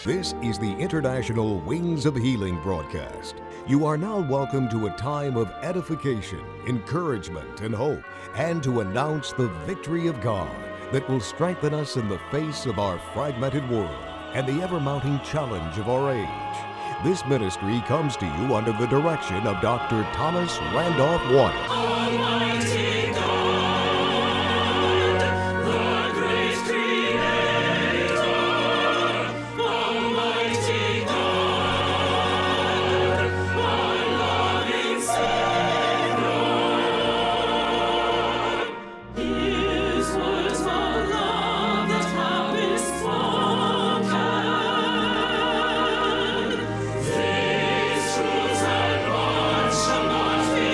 This is the International Wings of Healing broadcast. You are now welcome to a time of edification, encouragement, and hope, and to announce the victory of God that will strengthen us in the face of our fragmented world and the ever-mounting challenge of our age. This ministry comes to you under the direction of Dr. Thomas Randolph Wyatt. Almighty God, the great Creator, Almighty God, our loving Savior. His words of love that have been spoken, these truths and bonds shall not be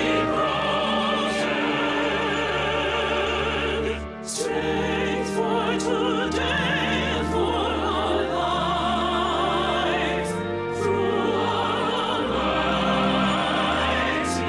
broken. Strength for today and for our lives, through our Almighty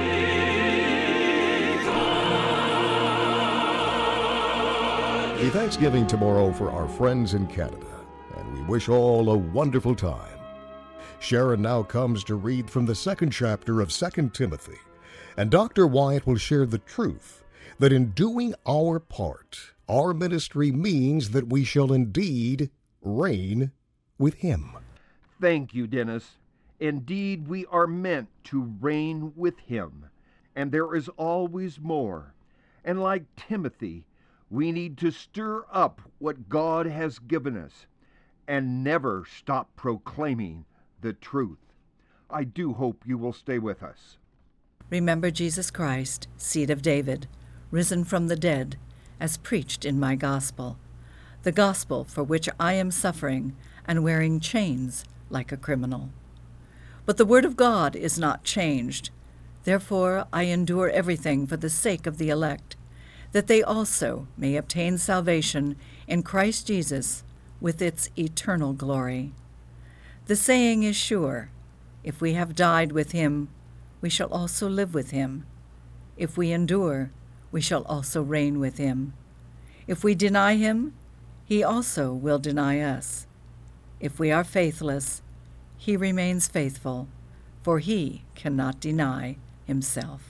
God. Be Thanksgiving tomorrow for our friends in Canada, and we wish all a wonderful time. Sharon now comes to read from the second chapter of 2 Timothy, and Dr. Wyatt will share the truth that in doing our part, our ministry means that we shall indeed reign with Him. Thank you, Dennis. Indeed, we are meant to reign with Him, and there is always more. And like Timothy, we need to stir up what God has given us and never stop proclaiming the truth. I do hope you will stay with us. Remember Jesus Christ, seed of David, risen from the dead, as preached in my gospel, the gospel for which I am suffering and wearing chains like a criminal. But the word of God is not changed. Therefore I endure everything for the sake of the elect, that they also may obtain salvation in Christ Jesus with its eternal glory. The saying is sure, if we have died with him, we shall also live with him. If we endure, we shall also reign with him. If we deny him, he also will deny us. If we are faithless, he remains faithful, for he cannot deny himself.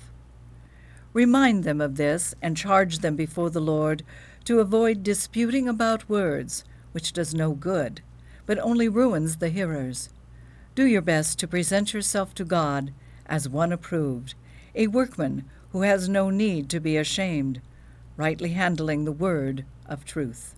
Remind them of this and charge them before the Lord to avoid disputing about words, which does no good, but only ruins the hearers. Do your best to present yourself to God as one approved, a workman who has no need to be ashamed, rightly handling the word of truth.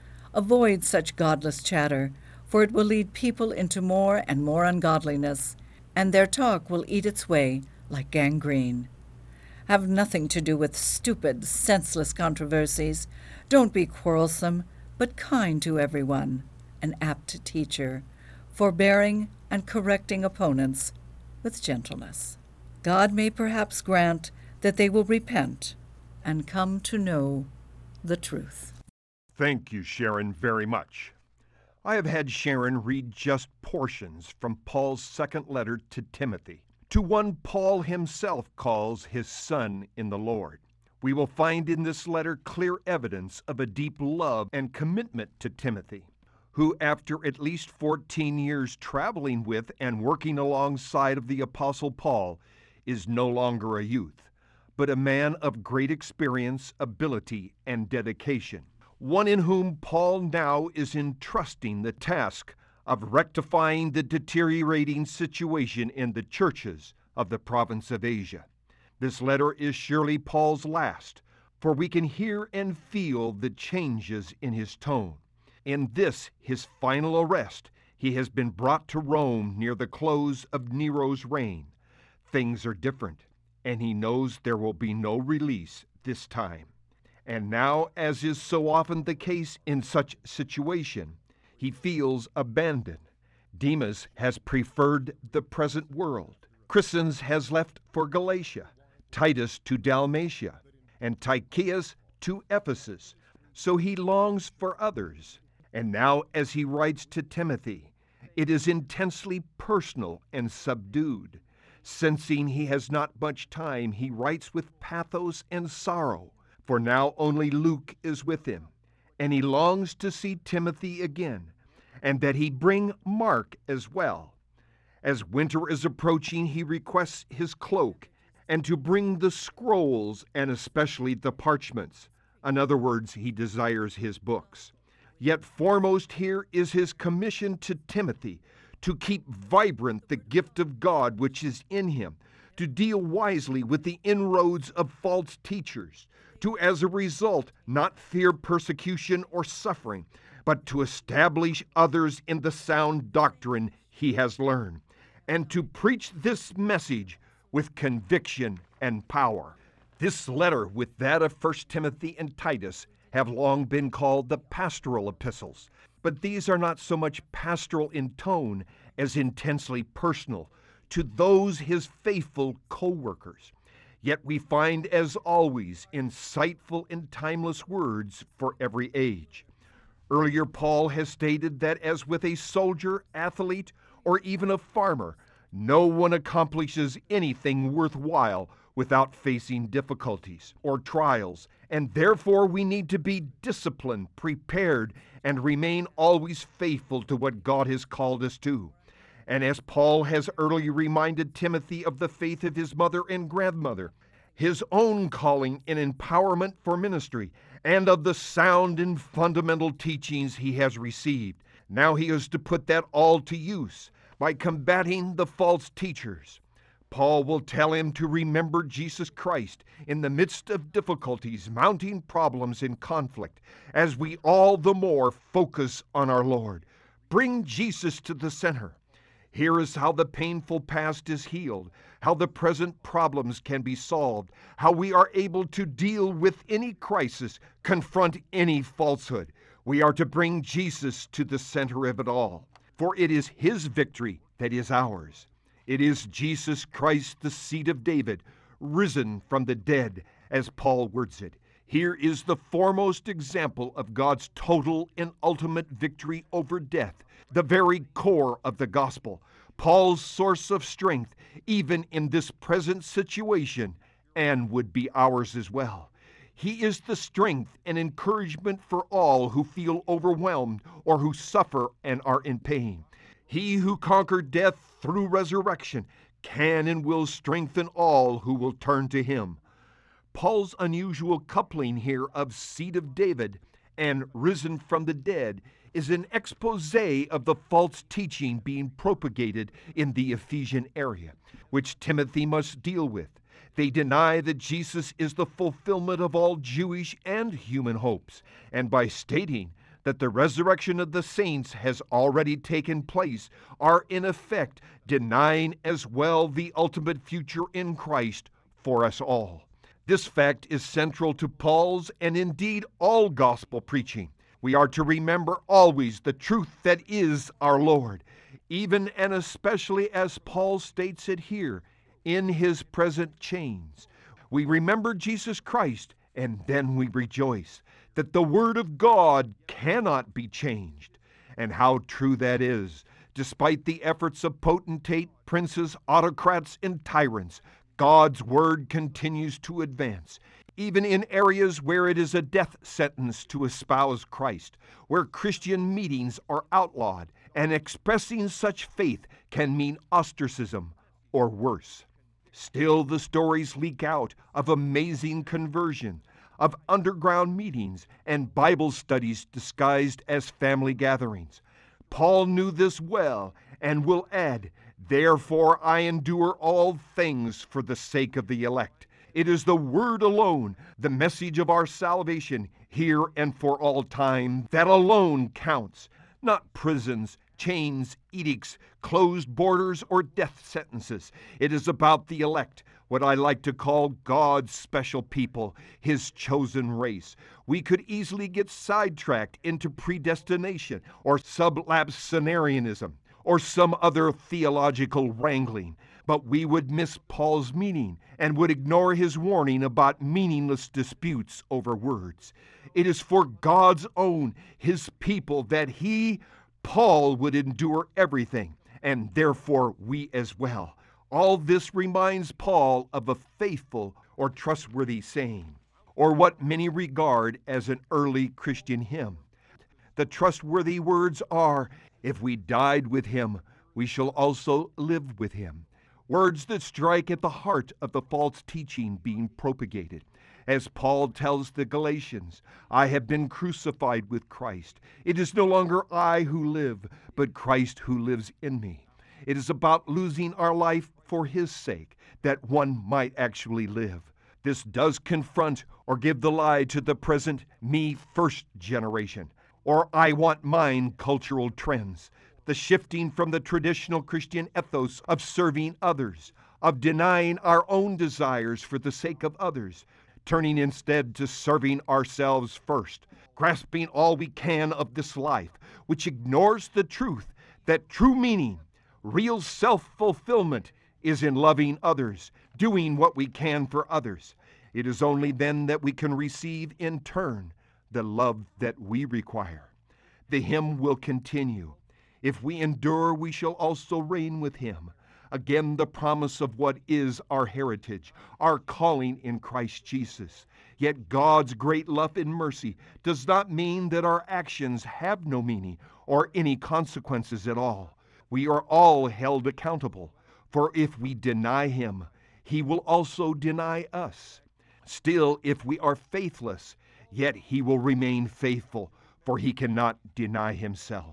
Avoid such godless chatter, for it will lead people into more and more ungodliness, and their talk will eat its way like gangrene. Have nothing to do with stupid, senseless controversies. Don't be quarrelsome, but kind to everyone, an apt teacher, forbearing and correcting opponents with gentleness. God may perhaps grant that they will repent and come to know the truth. Thank you, Sharon, very much. I have had Sharon read just portions from Paul's second letter to Timothy, to one Paul himself calls his son in the Lord. We will find in this letter clear evidence of a deep love and commitment to Timothy, who, after at least 14 years traveling with and working alongside of the Apostle Paul, is no longer a youth, but a man of great experience, ability, and dedication, one in whom Paul now is entrusting the task of rectifying the deteriorating situation in the churches of the province of Asia. This letter is surely Paul's last, for we can hear and feel the changes in his tone. In this, his final arrest, he has been brought to Rome near the close of Nero's reign. Things are different, and he knows there will be no release this time. And now, as is so often the case in such situation, he feels abandoned. Demas has preferred the present world. Crescens has left for Galatia, Titus to Dalmatia, and Tychicus to Ephesus. So he longs for others. And now, as he writes to Timothy, it is intensely personal and subdued. Sensing he has not much time, he writes with pathos and sorrow, for now only Luke is with him, and he longs to see Timothy again, and that he bring Mark as well. As winter is approaching, he requests his cloak, and to bring the scrolls, and especially the parchments. In other words, he desires his books. Yet foremost here is his commission to Timothy to keep vibrant the gift of God which is in him, to deal wisely with the inroads of false teachers, to, as a result, not fear persecution or suffering, but to establish others in the sound doctrine he has learned, and to preach this message with conviction and power. This letter, with that of 1 Timothy and Titus, have long been called the pastoral epistles, but these are not so much pastoral in tone as intensely personal to those his faithful co-workers. Yet we find, as always, insightful and timeless words for every age. Earlier, Paul has stated that as with a soldier, athlete, or even a farmer, no one accomplishes anything worthwhile without facing difficulties or trials, and therefore we need to be disciplined, prepared, and remain always faithful to what God has called us to. And as Paul has early reminded Timothy of the faith of his mother and grandmother, his own calling and empowerment for ministry, and of the sound and fundamental teachings he has received, now he is to put that all to use by combating the false teachers. Paul will tell him to remember Jesus Christ in the midst of difficulties, mounting problems, and conflict, as we all the more focus on our Lord. Bring Jesus to the center. Here is how the painful past is healed, how the present problems can be solved, how we are able to deal with any crisis, confront any falsehood. We are to bring Jesus to the center of it all, for it is his victory that is ours. It is Jesus Christ, the seed of David, risen from the dead, as Paul words it. Here is the foremost example of God's total and ultimate victory over death, the very core of the gospel, Paul's source of strength, even in this present situation, and would be ours as well. He is the strength and encouragement for all who feel overwhelmed or who suffer and are in pain. He who conquered death through resurrection can and will strengthen all who will turn to him. Paul's unusual coupling here of seed of David and risen from the dead is an expose of the false teaching being propagated in the Ephesian area, which Timothy must deal with. They deny that Jesus is the fulfillment of all Jewish and human hopes, and by stating that the resurrection of the saints has already taken place, are in effect denying as well the ultimate future in Christ for us all. This fact is central to Paul's and indeed all gospel preaching. We are to remember always the truth that is our Lord, even and especially as Paul states it here, in his present chains. We remember Jesus Christ, and then we rejoice that the Word of God cannot be changed. And how true that is. Despite the efforts of potentate, princes, autocrats, and tyrants, God's Word continues to advance, even in areas where it is a death sentence to espouse Christ, where Christian meetings are outlawed, and expressing such faith can mean ostracism or worse. Still, the stories leak out of amazing conversion, of underground meetings and Bible studies disguised as family gatherings. Paul knew this well and will add, "Therefore I endure all things for the sake of the elect." It is the Word alone, the message of our salvation, here and for all time, that alone counts, not prisons, chains, edicts, closed borders, or death sentences. It is about the elect, what I like to call God's special people, his chosen race. We could easily get sidetracked into predestination or sublapsarianism or some other theological wrangling, but we would miss Paul's meaning and would ignore his warning about meaningless disputes over words. It is for God's own, his people, that he, Paul, would endure everything, and therefore we as well. All this reminds Paul of a faithful or trustworthy saying, or what many regard as an early Christian hymn. The trustworthy words are, if we died with him, we shall also live with him. Words that strike at the heart of the false teaching being propagated. As Paul tells the Galatians, I have been crucified with Christ. It is no longer I who live, but Christ who lives in me. It is about losing our life for his sake, that one might actually live. This does confront or give the lie to the present me first generation, or I want mine cultural trends. The shifting from the traditional Christian ethos of serving others, of denying our own desires for the sake of others, turning instead to serving ourselves first, grasping all we can of this life, which ignores the truth that true meaning, real self-fulfillment, is in loving others, doing what we can for others. It is only then that we can receive in turn the love that we require. The hymn will continue. If we endure, we shall also reign with him. Again, the promise of what is our heritage, our calling in Christ Jesus. Yet God's great love and mercy does not mean that our actions have no meaning or any consequences at all. We are all held accountable, for if we deny him, he will also deny us. Still, if we are faithless, yet he will remain faithful, for he cannot deny himself.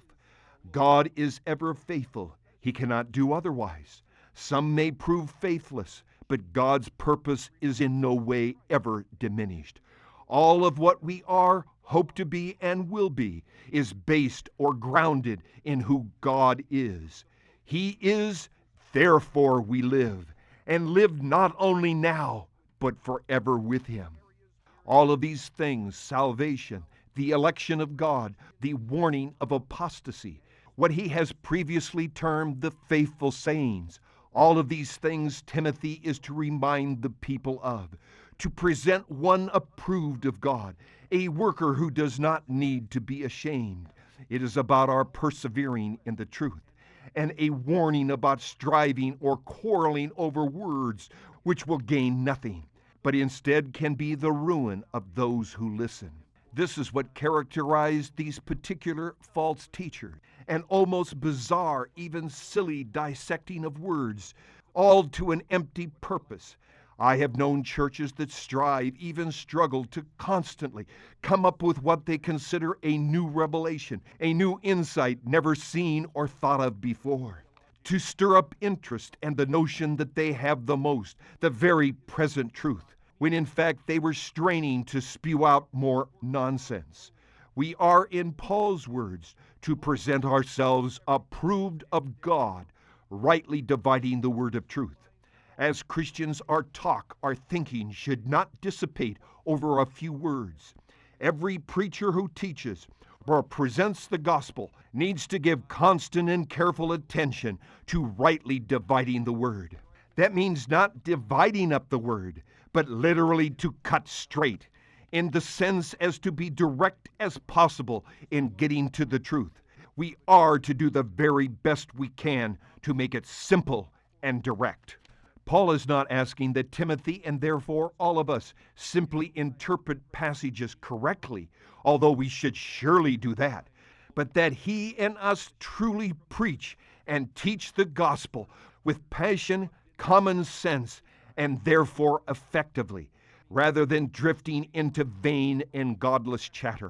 God is ever faithful. He cannot do otherwise. Some may prove faithless, but God's purpose is in no way ever diminished. All of what we are, hope to be, and will be is based or grounded in who God is. He is, therefore we live, and live not only now, but forever with him. All of these things, salvation, the election of God, the warning of apostasy, what he has previously termed the faithful sayings, all of these things Timothy is to remind the people of, to present one approved of God, a worker who does not need to be ashamed. It is about our persevering in the truth, and a warning about striving or quarreling over words which will gain nothing, but instead can be the ruin of those who listen. This is what characterized these particular false teachers, an almost bizarre, even silly dissecting of words, all to an empty purpose. I have known churches that strive, even struggle to constantly come up with what they consider a new revelation, a new insight never seen or thought of before, to stir up interest and the notion that they have the most, the very present truth, when in fact they were straining to spew out more nonsense. We are, in Paul's words, to present ourselves approved of God, rightly dividing the word of truth. As Christians, our talk, our thinking should not dissipate over a few words. Every preacher who teaches or presents the gospel needs to give constant and careful attention to rightly dividing the word. That means not dividing up the word, but literally to cut straight, in the sense as to be direct as possible in getting to the truth. We are to do the very best we can to make it simple and direct. Paul is not asking that Timothy, and therefore all of us, simply interpret passages correctly, although we should surely do that, but that he and us truly preach and teach the gospel with passion, common sense, and therefore effectively, rather than drifting into vain and godless chatter.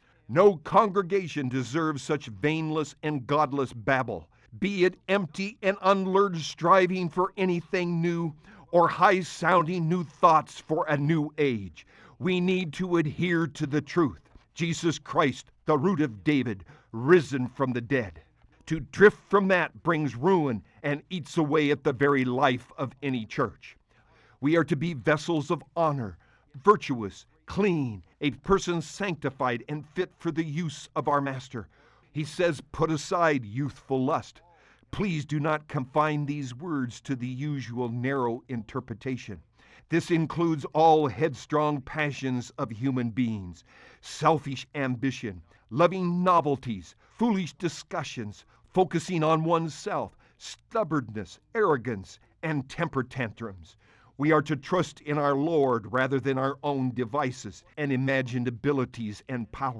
No congregation deserves such vainless and godless babble, be it empty and unlearned striving for anything new or high-sounding new thoughts for a new age. We need to adhere to the truth. Jesus Christ, the root of David, risen from the dead. To drift from that brings ruin and eats away at the very life of any church. We are to be vessels of honor, virtuous, clean, a person sanctified and fit for the use of our Master. He says, put aside youthful lust. Please do not confine these words to the usual narrow interpretation. This includes all headstrong passions of human beings, selfish ambition, loving novelties, foolish discussions, focusing on oneself, stubbornness, arrogance, and temper tantrums. We are to trust in our Lord rather than our own devices and imagined abilities and powers.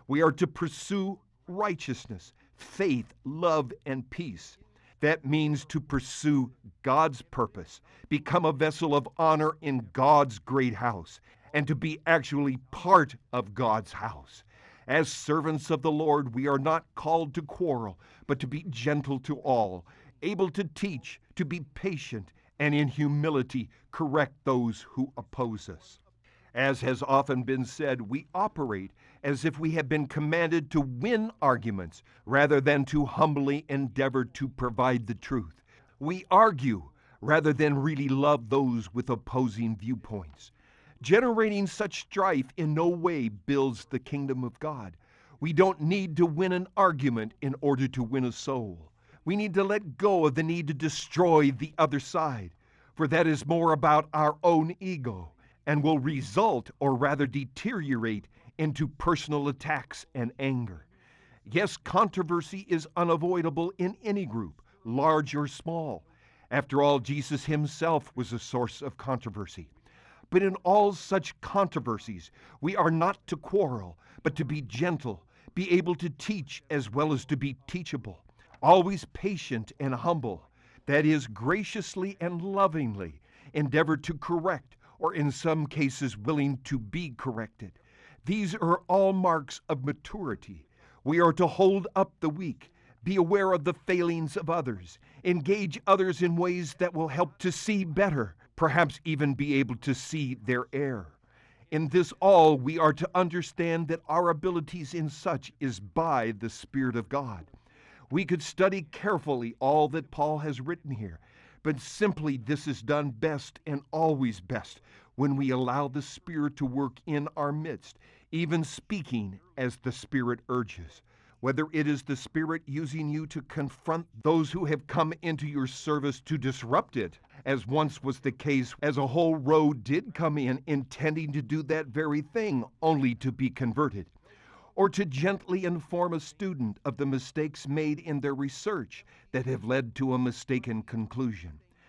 We are to pursue righteousness, faith, love, and peace. That means to pursue God's purpose, become a vessel of honor in God's great house, and to be actually part of God's house. As servants of the Lord, we are not called to quarrel, but to be gentle to all, able to teach, to be patient, and in humility correct those who oppose us. As has often been said, we operate as if we have been commanded to win arguments rather than to humbly endeavor to provide the truth. We argue rather than really love those with opposing viewpoints. Generating such strife in no way builds the kingdom of God. We don't need to win an argument in order to win a soul. We need to let go of the need to destroy the other side, for that is more about our own ego and will result, or rather deteriorate, into personal attacks and anger. Yes, controversy is unavoidable in any group, large or small. After all, Jesus himself was a source of controversy. But in all such controversies, we are not to quarrel, but to be gentle, be able to teach as well as to be teachable, always patient and humble, that is, graciously and lovingly endeavor to correct, or in some cases willing to be corrected. These are all marks of maturity. We are to hold up the weak, be aware of the failings of others, engage others in ways that will help to see better, perhaps even be able to see their error. In this all, we are to understand that our abilities in such is by the Spirit of God. We could study carefully all that Paul has written here, but simply this is done best and always best when we allow the Spirit to work in our midst, even speaking as the Spirit urges. Whether it is the Spirit using you to confront those who have come into your service to disrupt it, as once was the case, as a whole row did come in intending to do that very thing, only to be converted, or to gently inform a student of the mistakes made in their research that have led to a mistaken conclusion.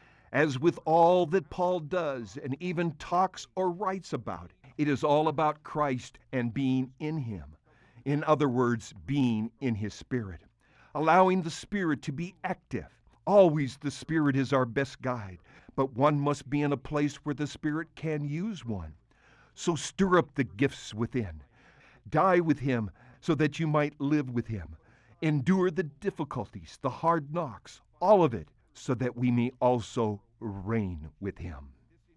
As with all that Paul does and even talks or writes about, it is all about Christ and being in him. In other words, being in his Spirit, allowing the Spirit to be active. Always the Spirit is our best guide, but one must be in a place where the Spirit can use one. So stir up the gifts within. Die with him so that you might live with him. Endure the difficulties, the hard knocks, all of it, so that we may also reign with him.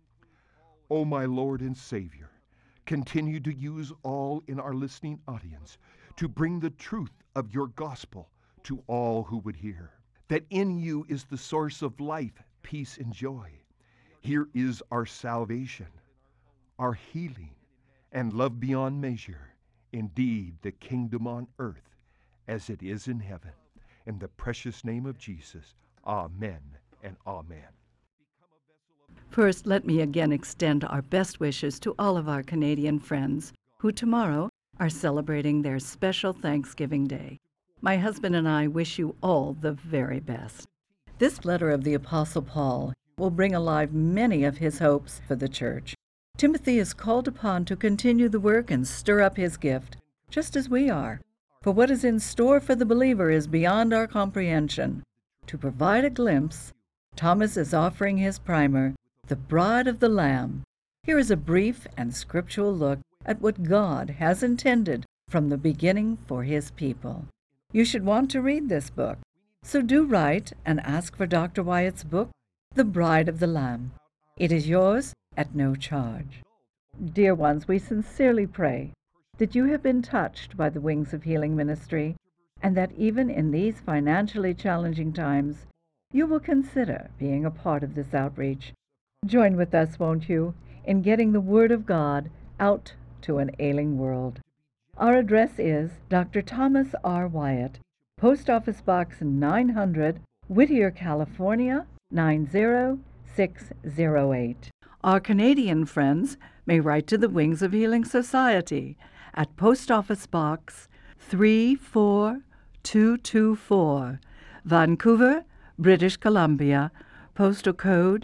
O my Lord and Savior, continue to use all in our listening audience to bring the truth of your gospel to all who would hear, that in you is the source of life, peace, and joy. Here is our salvation, our healing, and love beyond measure. Indeed, the kingdom on earth as it is in heaven. In the precious name of Jesus, amen and amen. First, let me again extend our best wishes to all of our Canadian friends who tomorrow are celebrating their special Thanksgiving Day. My husband and I wish you all the very best. This letter of the Apostle Paul will bring alive many of his hopes for the church. Timothy is called upon to continue the work and stir up his gift, just as we are. For what is in store for the believer is beyond our comprehension. To provide a glimpse, Thomas is offering his primer, The Bride of the Lamb. Here is a brief and scriptural look at what God has intended from the beginning for his people. You should want to read this book, so do write and ask for Dr. Wyatt's book, The Bride of the Lamb. It is yours at no charge. Dear ones, we sincerely pray that you have been touched by the Wings of Healing ministry, and that even in these financially challenging times, you will consider being a part of this outreach. Join with us, won't you, in getting the Word of God out to an ailing world. Our address is Dr. Thomas R. Wyatt, Post Office Box 900, Whittier, California, 90608. Our Canadian friends may write to the Wings of Healing Society at Post Office Box 34224, Vancouver, British Columbia, postal code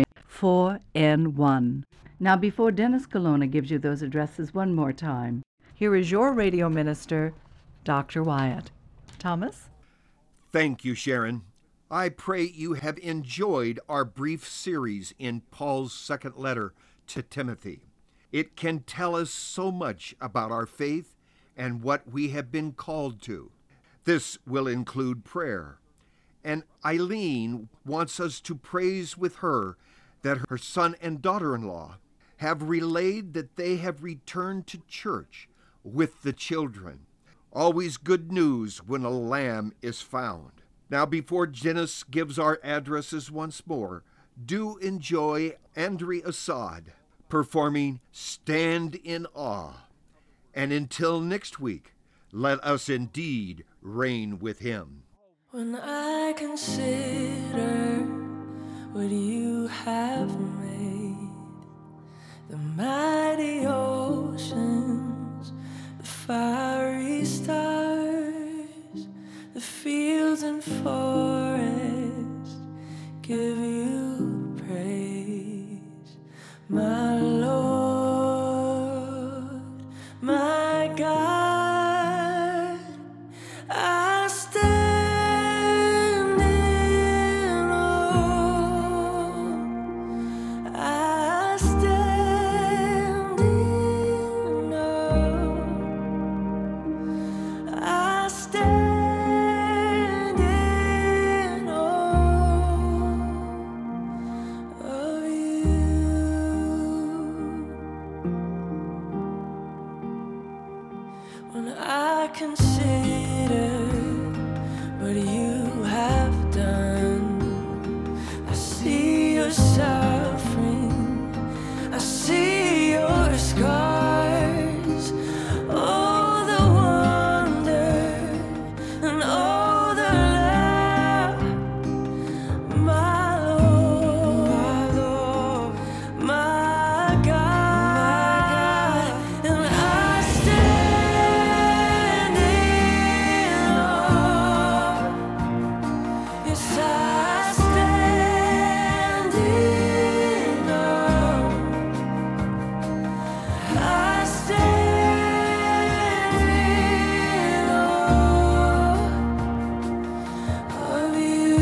V6J4N1. Now, before Dennis Colonna gives you those addresses one more time, Here is your radio minister, Dr. Wyatt. Thomas? Thank you, Sharon. I pray you have enjoyed our brief series in Paul's second letter to Timothy. It can tell us so much about our faith and what we have been called to. This will include prayer. And Eileen wants us to praise with her that her son and daughter-in-law have relayed that they have returned to church with the children. Always good news when a lamb is found. Now, before Janice gives our addresses once more, do enjoy Andre Assad performing Stand in Awe. And until next week, let us indeed reign with him. When I consider what you have made, the mighty oceans, the fiery stars, the fields and forests give you praise, my Lord, my God. I stand in awe. I stand in awe. I stand in awe of you. When I consider what you have done, I see your suffering, I see your scars, oh the wonder and oh the love, my Lord, my God, and I stand in awe. Yes, I stand in awe. I stand in awe of you.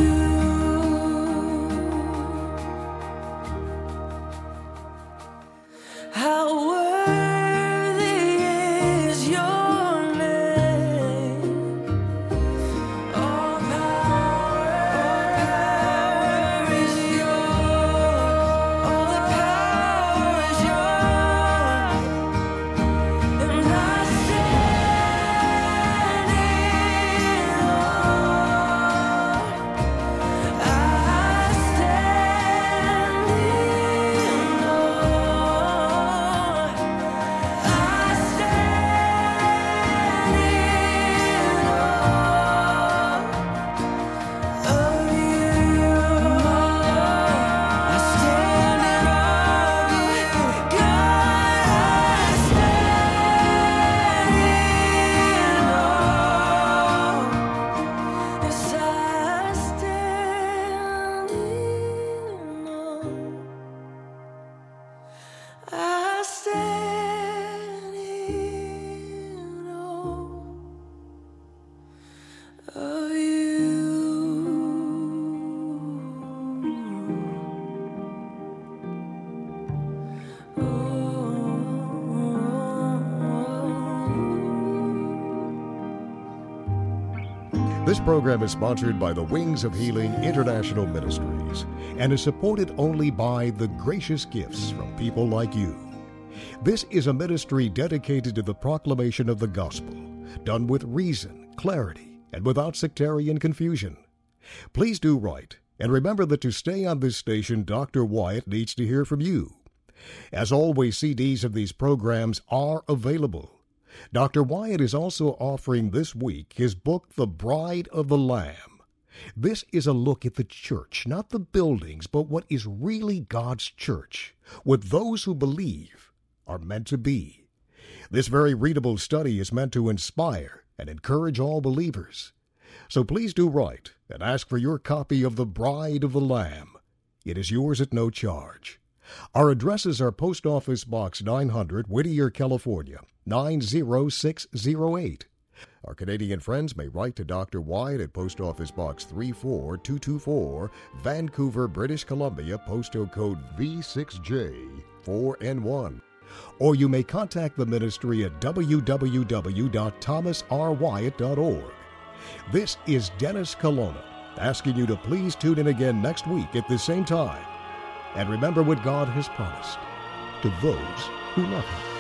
How worthy is your name. All power is yours. All the power is yours. And I stand in awe. I stand in awe. I stand in awe of you. I stand in awe of you, God. I stand in awe. Yes, I stand in awe. I stand in awe of you. This program is sponsored by the Wings of Healing International Ministries and is supported only by the gracious gifts from people like you. This is a ministry dedicated to the proclamation of the gospel, done with reason, clarity, and without sectarian confusion. Please do write, and remember that to stay on this station, Dr. Wyatt needs to hear from you. As always, CDs of these programs are available. Dr. Wyatt is also offering this week his book, The Bride of the Lamb. This is a look at the church, not the buildings, but what is really God's church, what those who believe are meant to be. This very readable study is meant to inspire and encourage all believers. So please do write and ask for your copy of The Bride of the Lamb. It is yours at no charge. Our addresses are Post Office Box 900, Whittier, California, 90608. Our Canadian friends may write to Dr. Wyatt at Post Office Box 34224, Vancouver, British Columbia, postal code V6J4N1. Or you may contact the ministry at www.thomasrwyatt.org. This is Dennis Colonna, asking you to please tune in again next week at the same time. And remember what God has promised to those who love Him.